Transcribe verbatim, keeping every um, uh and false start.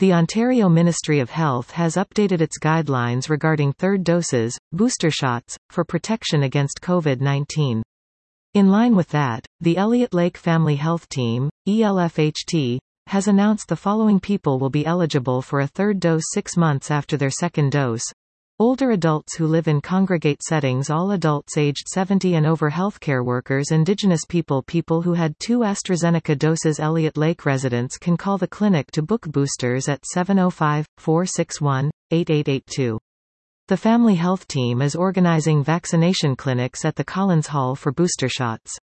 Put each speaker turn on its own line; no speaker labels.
The Ontario Ministry of Health has updated its guidelines regarding third doses, booster shots, for protection against COVID nineteen. In line with that, the Elliott Lake Family Health Team, E L F H T, has announced the following people will be eligible for a third dose six months after their second dose. Older adults who live in congregate settings, all adults aged seventy and over, healthcare workers, Indigenous people, people who had two AstraZeneca doses. Elliott Lake residents can call the clinic to book boosters at seven oh five, four six one, eight eight eight two. The Family Health Team is organizing vaccination clinics at the Collins Hall for booster shots.